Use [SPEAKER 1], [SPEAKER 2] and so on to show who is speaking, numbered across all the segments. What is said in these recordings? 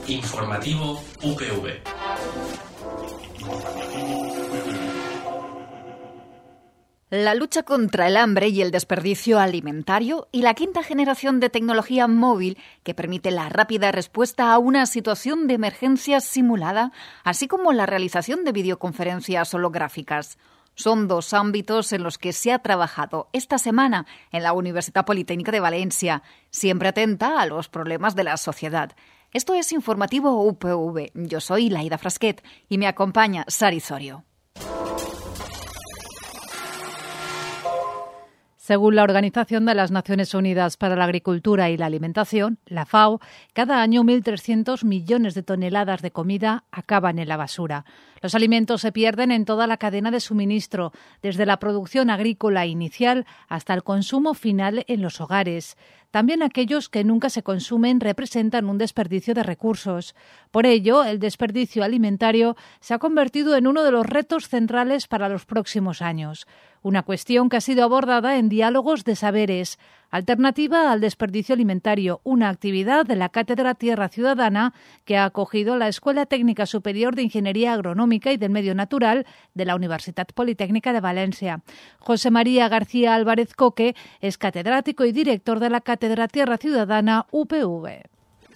[SPEAKER 1] Informativo UPV.
[SPEAKER 2] La lucha contra el hambre y el desperdicio alimentario y la quinta generación de tecnología móvil que permite la rápida respuesta a una situación de emergencia simulada, así como la realización de videoconferencias holográficas. Son dos ámbitos en los que se ha trabajado esta semana en la Universitat Politécnica de Valencia, siempre atenta a los problemas de la sociedad. Esto es Informativo UPV. Yo soy Laida Frasquet y me acompaña Sari Zorio.
[SPEAKER 3] Según la Organización de las Naciones Unidas para la Agricultura y la Alimentación, la FAO, cada año 1.300 millones de toneladas de comida acaban en la basura. Los alimentos se pierden en toda la cadena de suministro, desde la producción agrícola inicial hasta el consumo final en los hogares. También aquellos que nunca se consumen representan un desperdicio de recursos. Por ello, el desperdicio alimentario se ha convertido en uno de los retos centrales para los próximos años. Una cuestión que ha sido abordada en Diálogos de Saberes, Alternativa al desperdicio alimentario, una actividad de la Cátedra Tierra Ciudadana que ha acogido la Escuela Técnica Superior de Ingeniería Agronómica y del Medio Natural de la Universitat Politécnica de Valencia. José María García Álvarez Coque es catedrático y director de la Cátedra Tierra Ciudadana UPV.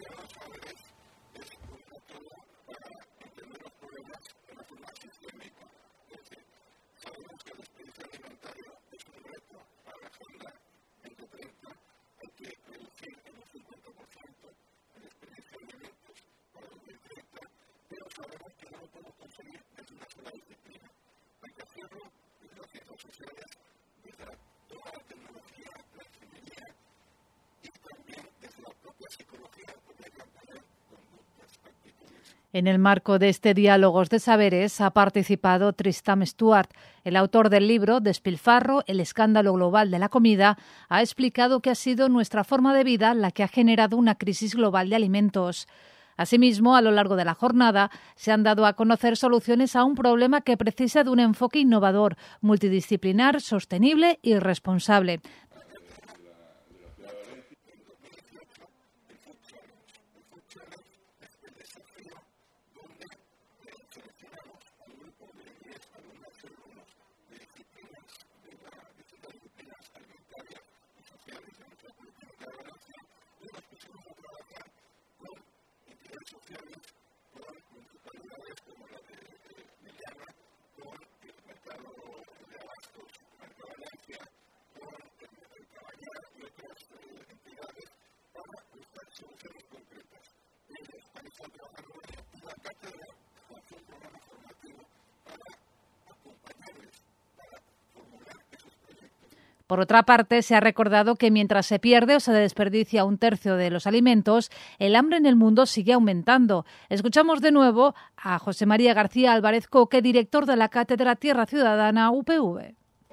[SPEAKER 3] En el marco de este Diálogos de Saberes ha participado Tristram Stuart. El autor del libro Despilfarro, el escándalo global de la comida, ha explicado que ha sido nuestra forma de vida la que ha generado una crisis global de alimentos. Asimismo, a lo largo de la jornada se han dado a conocer soluciones a un problema que precisa de un enfoque innovador, multidisciplinar, sostenible y responsable. Por otra parte, se ha recordado que mientras se pierde o se desperdicia un tercio de los alimentos, el hambre en el mundo sigue aumentando. Escuchamos de nuevo a José María García Álvarez Coque, director de la Cátedra Tierra Ciudadana UPV.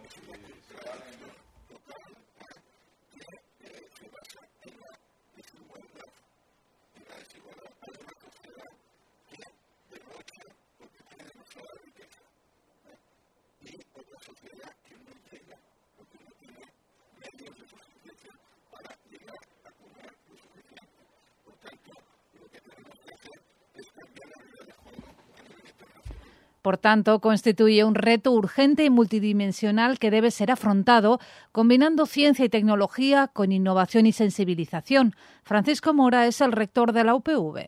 [SPEAKER 3] Por tanto, constituye un reto urgente y multidimensional que debe ser afrontado combinando ciencia y tecnología con innovación y sensibilización. Francisco Mora es el rector de la UPV.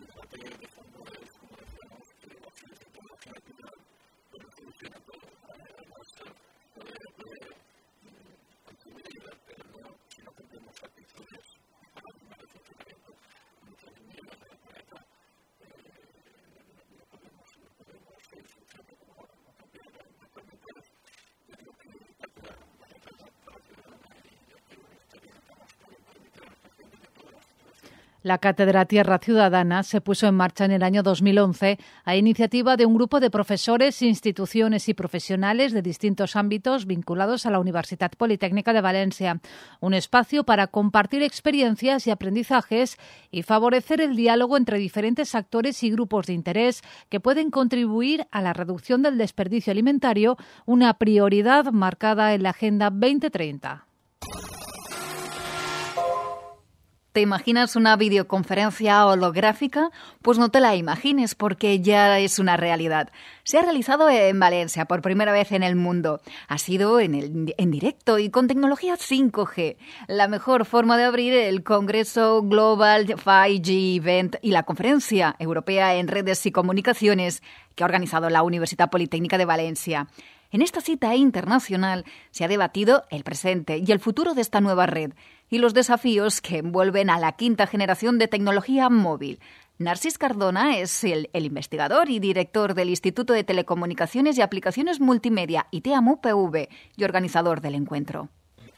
[SPEAKER 3] La Cátedra Tierra Ciudadana se puso en marcha en el año 2011 a iniciativa de un grupo de profesores, instituciones y profesionales de distintos ámbitos vinculados a la Universitat Politécnica de Valencia. Un espacio para compartir experiencias y aprendizajes y favorecer el diálogo entre diferentes actores y grupos de interés que pueden contribuir a la reducción del desperdicio alimentario, una prioridad marcada en la Agenda 2030.
[SPEAKER 2] ¿Te imaginas una videoconferencia holográfica? Pues no te la imagines porque ya es una realidad. Se ha realizado en Valencia por primera vez en el mundo. Ha sido en directo y con tecnología 5G. La mejor forma de abrir el Congreso Global 5G Event y la Conferencia Europea en Redes y Comunicaciones que ha organizado la Universitat Politécnica de Valencia. En esta cita internacional se ha debatido el presente y el futuro de esta nueva red y los desafíos que envuelven a la quinta generación de tecnología móvil. Narcís Cardona es el investigador y director del Instituto de Telecomunicaciones y Aplicaciones Multimedia ITEAM UPV y organizador del encuentro.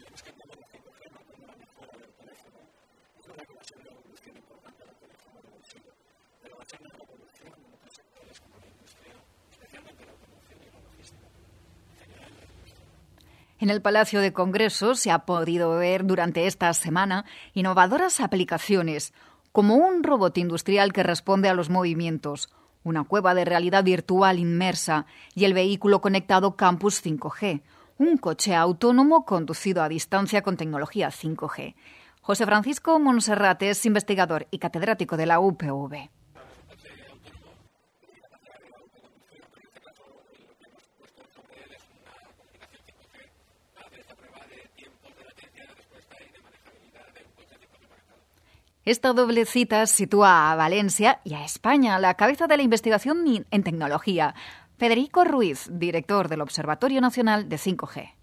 [SPEAKER 2] En el Palacio de Congresos se ha podido ver durante esta semana innovadoras aplicaciones, como un robot industrial que responde a los movimientos, una cueva de realidad virtual inmersa y el vehículo conectado Campus 5G, un coche autónomo conducido a distancia con tecnología 5G. José Francisco Monserrat es investigador y catedrático de la UPV. Esta doble cita sitúa a Valencia y a España a la cabeza de la investigación en tecnología. Federico Ruiz, director del Observatorio Nacional de 5G.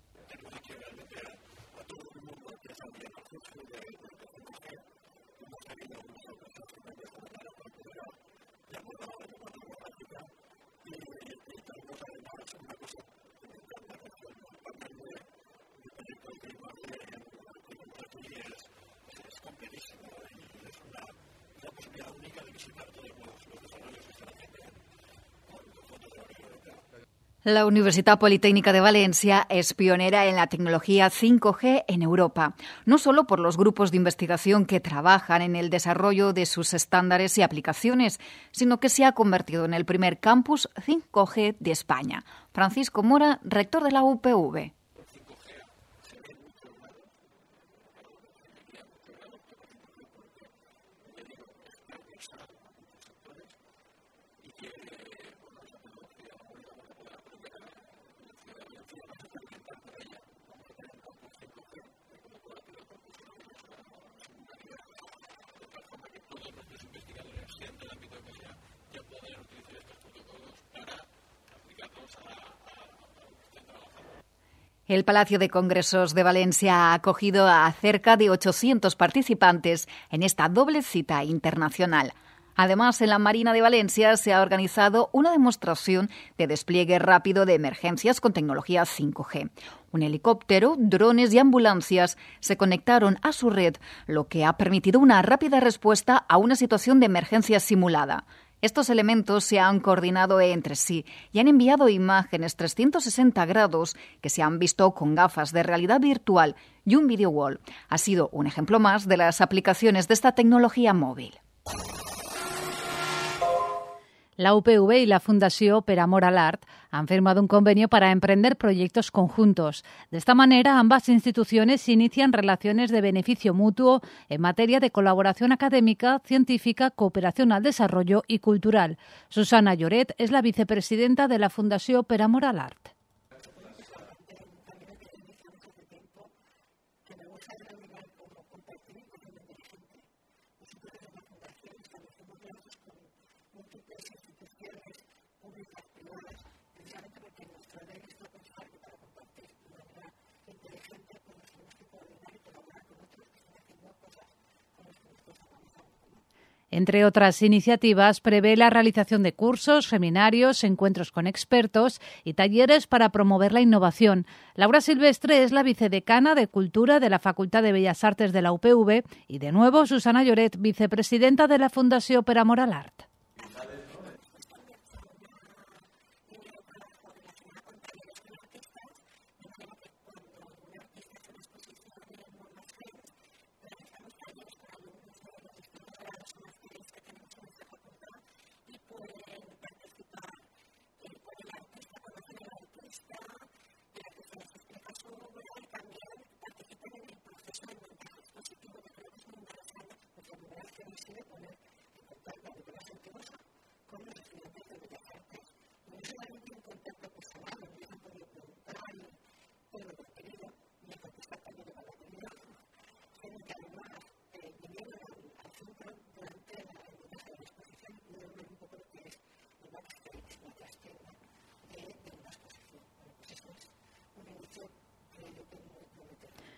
[SPEAKER 2] La Universitat Politécnica de Valencia es pionera en la tecnología 5G en Europa, no solo por los grupos de investigación que trabajan en el desarrollo de sus estándares y aplicaciones, sino que se ha convertido en el primer campus 5G de España. Francisco Mora, rector de la UPV. El Palacio de Congresos de Valencia ha acogido a cerca de 800 participantes en esta doble cita internacional. Además, en la Marina de Valencia se ha organizado una demostración de despliegue rápido de emergencias con tecnología 5G. Un helicóptero, drones y ambulancias se conectaron a su red, lo que ha permitido una rápida respuesta a una situación de emergencia simulada. Estos elementos se han coordinado entre sí y han enviado imágenes 360 grados que se han visto con gafas de realidad virtual y un video wall. Ha sido un ejemplo más de las aplicaciones de esta tecnología móvil.
[SPEAKER 3] La UPV y la Fundació Per Amor a l'Art han firmado un convenio para emprender proyectos conjuntos. De esta manera, ambas instituciones inician relaciones de beneficio mutuo en materia de colaboración académica, científica, cooperación al desarrollo y cultural. Susana Lloret es la vicepresidenta de la Fundació Per Amor a l'Art. Entre otras iniciativas, prevé la realización de cursos, seminarios, encuentros con expertos y talleres para promover la innovación. Laura Silvestre es la vicedecana de Cultura de la Facultad de Bellas Artes de la UPV y, de nuevo, Susana Lloret, vicepresidenta de la Fundació Per Amor a l'Art.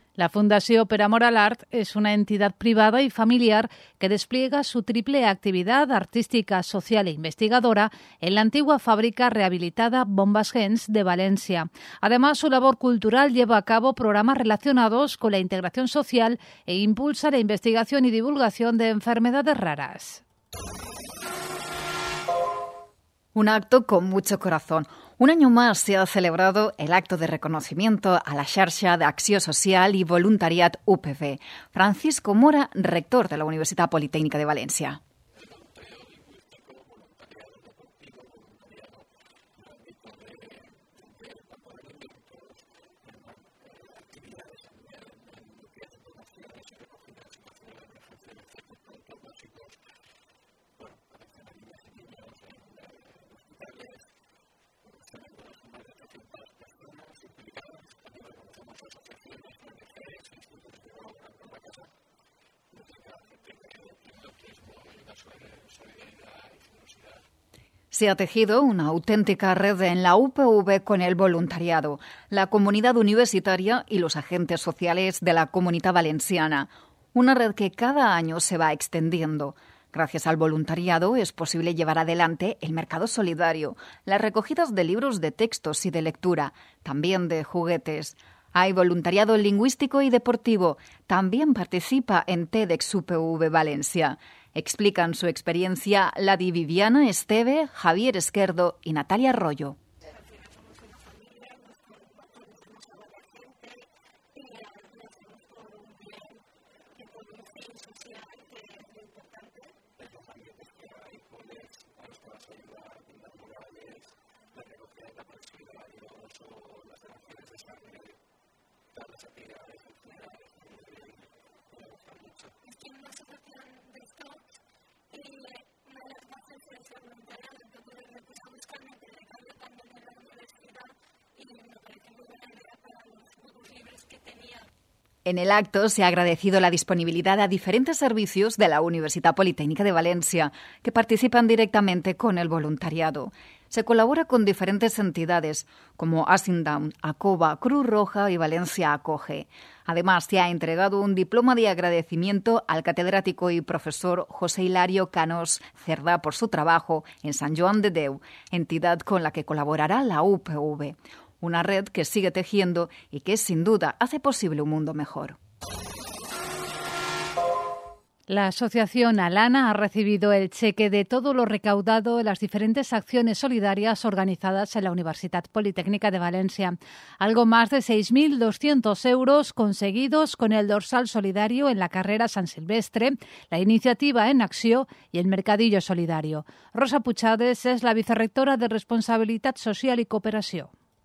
[SPEAKER 3] La Fundació Per Amor a l'Art es una entidad privada y familiar que despliega su triple actividad artística, social e investigadora en la antigua fábrica rehabilitada Bombas Gens de Valencia. Además, su labor cultural lleva a cabo programas relacionados con la integración social e impulsa la investigación y divulgación de enfermedades raras.
[SPEAKER 2] Un acto con mucho corazón. Un año más se ha celebrado el acto de reconocimiento a la xarxa d'Acció Social i Voluntariat UPV. Francisco Mora, rector de la Universitat Politécnica de Valencia. Se ha tejido una auténtica red en la UPV con el voluntariado, la comunidad universitaria y los agentes sociales de la Comunitat Valenciana. Una red que cada año se va extendiendo. Gracias al voluntariado es posible llevar adelante el mercado solidario, las recogidas de libros de textos y de lectura, también de juguetes. Hay voluntariado lingüístico y deportivo. También participa en TEDx UPV Valencia. Explican su experiencia Ladi Viviana Esteve, Javier Esquerdo y Natalia Arroyo. En el acto se ha agradecido la disponibilidad a diferentes servicios de la Universitat Politécnica de Valencia, que participan directamente con el voluntariado. Se colabora con diferentes entidades, como Asindown, ACOBA, Cruz Roja y Valencia Acoge. Además, se ha entregado un diploma de agradecimiento al catedrático y profesor José Hilario Canós Cerdá por su trabajo en Sant Joan de Déu, entidad con la que colaborará la UPV. Una red que sigue tejiendo y que, sin duda, hace posible un mundo mejor.
[SPEAKER 3] La asociación Alana ha recibido el cheque de todo lo recaudado en las diferentes acciones solidarias organizadas en la Universitat Politécnica de Valencia. Algo más de 6.200 euros conseguidos con el dorsal solidario en la carrera San Silvestre, la iniciativa En Acció y el Mercadillo Solidario. Rosa Puchades es la vicerrectora de Responsabilitat Social y Cooperació.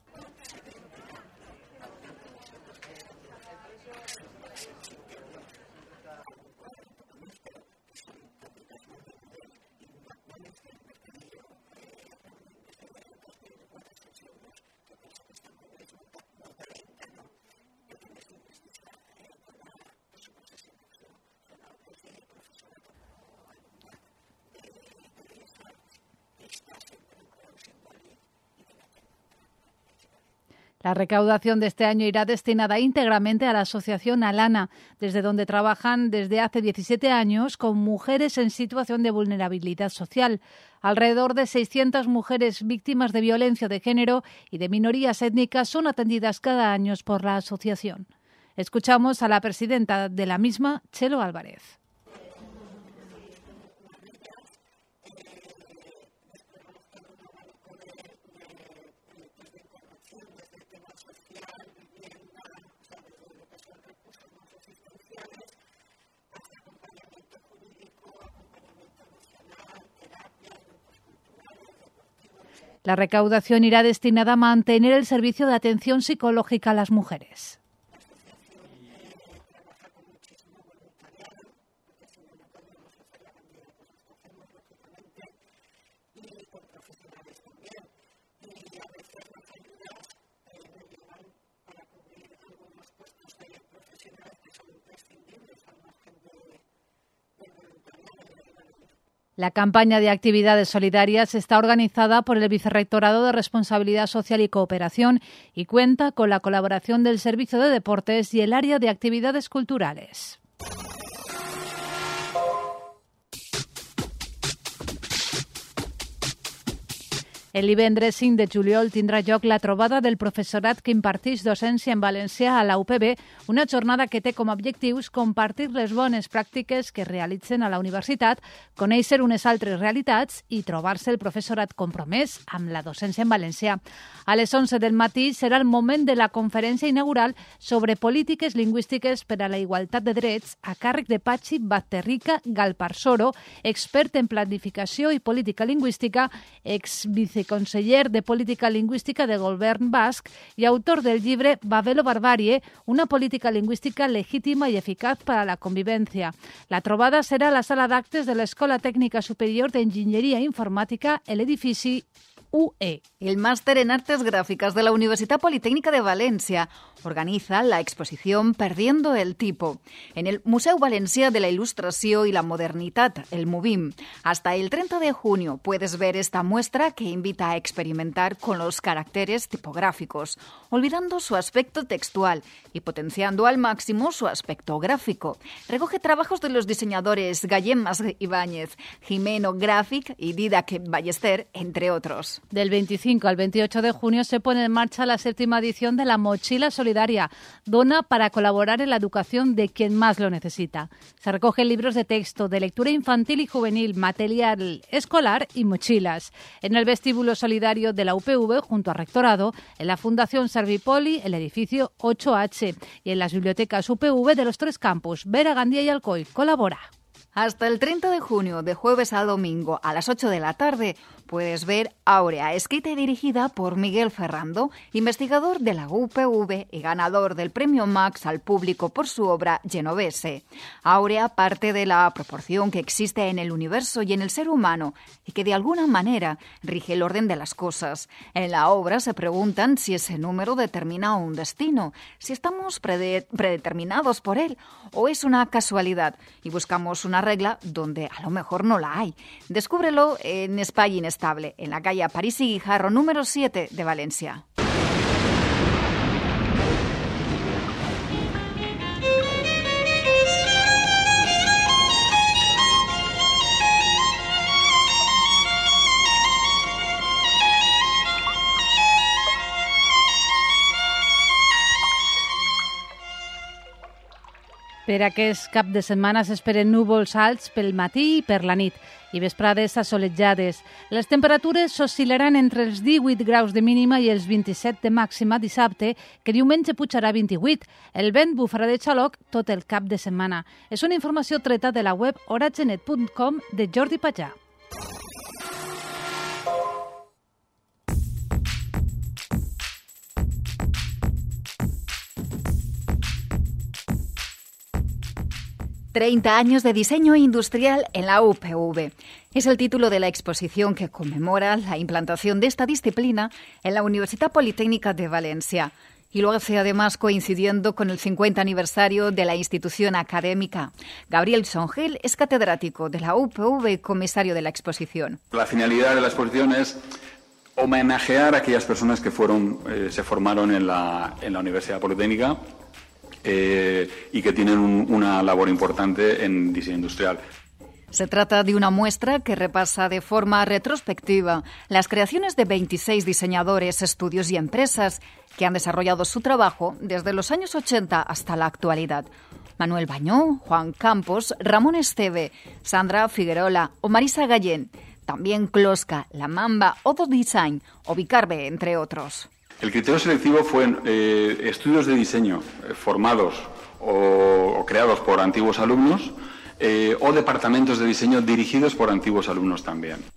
[SPEAKER 3] La recaudación de este año irá destinada íntegramente a la asociación Alana, desde donde trabajan desde hace 17 años con mujeres en situación de vulnerabilidad social. Alrededor de 600 mujeres víctimas de violencia de género y de minorías étnicas son atendidas cada año por la asociación. Escuchamos a la presidenta de la misma, Chelo Álvarez. La recaudación irá destinada a mantener el servicio de atención psicológica a las mujeres. La campaña de actividades solidarias está organizada por el Vicerrectorado de Responsabilidad Social y Cooperación y cuenta con la colaboración del Servicio de Deportes y el área de actividades culturales. El divendres 5 de juliol tindrà lloc la trobada del professorat que imparteix docència en valencià a la UPB, una jornada que té com a objectius compartir les bones pràctiques que realitzen a la universitat, conèixer unes altres realitats i trobar-se el professorat compromès amb la docència en valencià. A les 11 del matí serà el moment de la conferència inaugural sobre polítiques lingüístiques per a la igualtat de drets a càrrec de Patxi Basterrica Galparsoro, expert en planificació i política lingüística, exviceconseller de Política Lingüística del Govern Basc i autor del llibre Babel o Barbàrie, una política lingüística legítima i eficaç per a la convivència. La trobada serà a la sala d'actes de l'Escola Tècnica Superior d'Enginyeria Informàtica, l'edifici UE.
[SPEAKER 2] El Máster en Artes Gráficas de la Universidad Politécnica de Valencia organiza la exposición Perdiendo el tipo en el Museu Valencià de la Ilustració y la Modernitat, el MUVIM. Hasta el 30 de junio puedes ver esta muestra que invita a experimentar con los caracteres tipográficos, olvidando su aspecto textual y potenciando al máximo su aspecto gráfico. Recoge trabajos de los diseñadores Guillem Mas Ibáñez, Jimeno Gràfic y Didac Ballester, entre otros.
[SPEAKER 3] Del 25 al 28 de junio se pone en marcha la 7ª edición de la Mochila Solidaria, dona para colaborar en la educación de quien más lo necesita. Se recogen libros de texto, de lectura infantil y juvenil, material escolar y mochilas. En el vestíbulo solidario de la UPV, junto al Rectorado, en la Fundación Servipoli, el edificio 8H y en las bibliotecas UPV de los 3 campus, Vera, Gandía y Alcoy. Colabora.
[SPEAKER 2] Hasta el 30 de junio, de jueves a domingo, a las 8 de la tarde, puedes ver Áurea, escrita y dirigida por Miguel Ferrando, investigador de la UPV y ganador del Premio Max al público por su obra Genovese. Áurea parte de la proporción que existe en el universo y en el ser humano y que de alguna manera rige el orden de las cosas. En la obra se preguntan si ese número determina un destino, si estamos predeterminados por él o es una casualidad y buscamos una regla donde a lo mejor no la hay. Descúbrelo en Espai Inestable, en la calle París y Guijarro, número 7 de Valencia.
[SPEAKER 3] Per aquest cap de setmana s'esperen núvols alts pel matí i per la nit i vesprades assolellades. Les temperatures s'oscil·laran entre els 18 graus de mínima i els 27 de màxima dissabte, que diumenge pujarà a 28. El vent bufarà de xaloc tot el cap de setmana. És una informació treta de la web oratgenet.com de Jordi Patjà.
[SPEAKER 2] «30 años de diseño industrial en la UPV». Es el título de la exposición que conmemora la implantación de esta disciplina en la Universidad Politécnica de Valencia. Y lo hace además coincidiendo con el 50 aniversario de la institución académica. Gabriel Songel es catedrático de la UPV y comisario de la exposición.
[SPEAKER 4] La finalidad de la exposición es homenajear a aquellas personas que se formaron en la Universidad Politécnica y que tienen una labor importante en diseño industrial.
[SPEAKER 2] Se trata de una muestra que repasa de forma retrospectiva las creaciones de 26 diseñadores, estudios y empresas que han desarrollado su trabajo desde los años 80 hasta la actualidad. Manuel Bañó, Juan Campos, Ramón Esteve, Sandra Figuerola o Marisa Gallén, también Closca, La Mamba, Odo Design o Vicarbe, entre otros.
[SPEAKER 4] El criterio selectivo fue estudios de diseño formados o creados por antiguos alumnos o departamentos de diseño dirigidos por antiguos alumnos también.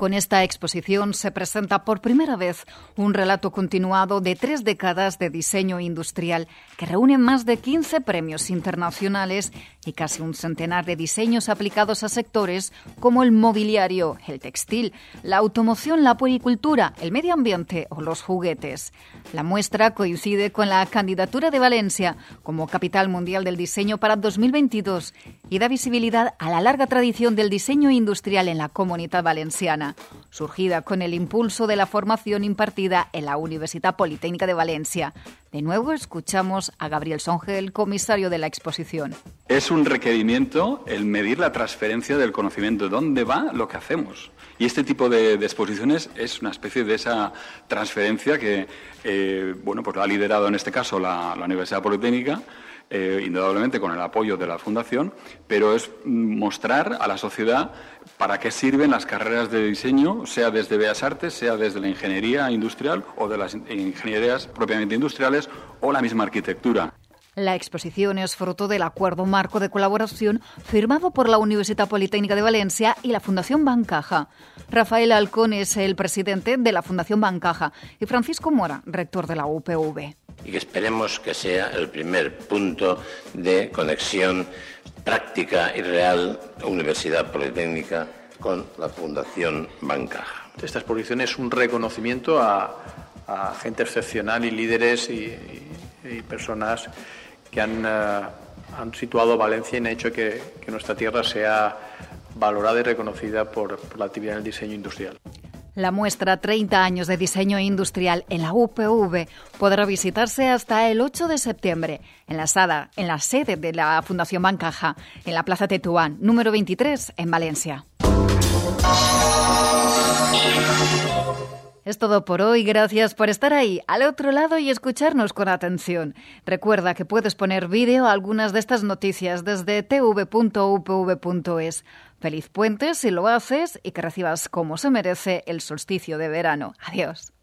[SPEAKER 2] Con esta exposición se presenta por primera vez un relato continuado de 3 décadas de diseño industrial que reúne más de 15 premios internacionales y casi un centenar de diseños aplicados a sectores como el mobiliario, el textil, la automoción, la puericultura, el medio ambiente o los juguetes. La muestra coincide con la candidatura de Valencia como Capital Mundial del Diseño para 2022 y da visibilidad a la larga tradición del diseño industrial en la Comunitat Valenciana, surgida con el impulso de la formación impartida en la Universitat Politécnica de Valencia. De nuevo escuchamos a Gabriel Songe, el comisario de la exposición.
[SPEAKER 4] Es un requerimiento el medir la transferencia del conocimiento, dónde va lo que hacemos. Y este tipo de exposiciones es una especie de esa transferencia que pues lo ha liderado en este caso la Universidad Politécnica, indudablemente con el apoyo de la Fundación, pero es mostrar a la sociedad para qué sirven las carreras de diseño, sea desde Bellas Artes, sea desde la ingeniería industrial o de las ingenierías propiamente industriales o la misma arquitectura.
[SPEAKER 2] La exposición es fruto del acuerdo marco de colaboración firmado por la Universitat Politécnica de Valencia y la Fundación Bancaja. Rafael Alcón es el presidente de la Fundación Bancaja y Francisco Mora, rector de la UPV.
[SPEAKER 5] Y que esperemos que sea el primer punto de conexión práctica y real Universidad Politécnica con la Fundación Bancaja.
[SPEAKER 6] Esta exposición es un reconocimiento a gente excepcional y líderes y personas que han situado a Valencia y han hecho que nuestra tierra sea valorada y reconocida por la actividad en el diseño industrial.
[SPEAKER 2] La muestra 30 años de diseño industrial en la UPV podrá visitarse hasta el 8 de septiembre en la sede de la Fundación Bancaja, en la Plaza Tetuán, número 23, en Valencia. Es todo por hoy. Gracias por estar ahí, al otro lado, y escucharnos con atención. Recuerda que puedes poner vídeo a algunas de estas noticias desde tv.upv.es. Feliz puente si lo haces y que recibas como se merece el solsticio de verano. Adiós.